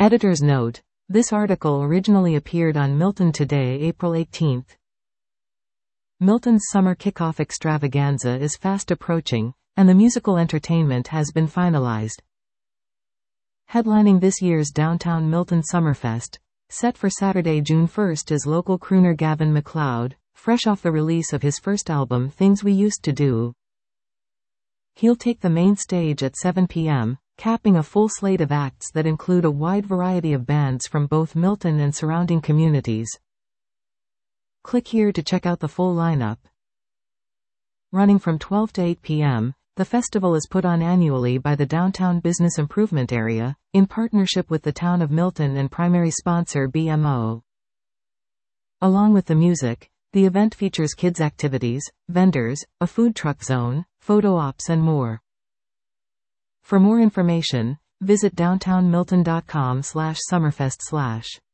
Editor's note: this article originally appeared on Milton Today, April 18. Milton's summer kickoff extravaganza is fast approaching, and the musical entertainment has been finalized. Headlining this year's Downtown Milton Summerfest, set for Saturday, June 1, is local crooner Gavin MacLeod, fresh off the release of his first album Things We Used to Do. He'll take the main stage at 7 p.m., capping a full slate of acts that include a wide variety of bands from both Milton and surrounding communities. Click here to check out the full lineup. Running from 12 to 8 p.m., the festival is put on annually by the Downtown Business Improvement Area, in partnership with the Town of Milton and primary sponsor BMO. Along with the music, the event features kids' activities, vendors, a food truck zone, photo ops and more. For more information, visit downtownmilton.com/summerfest/.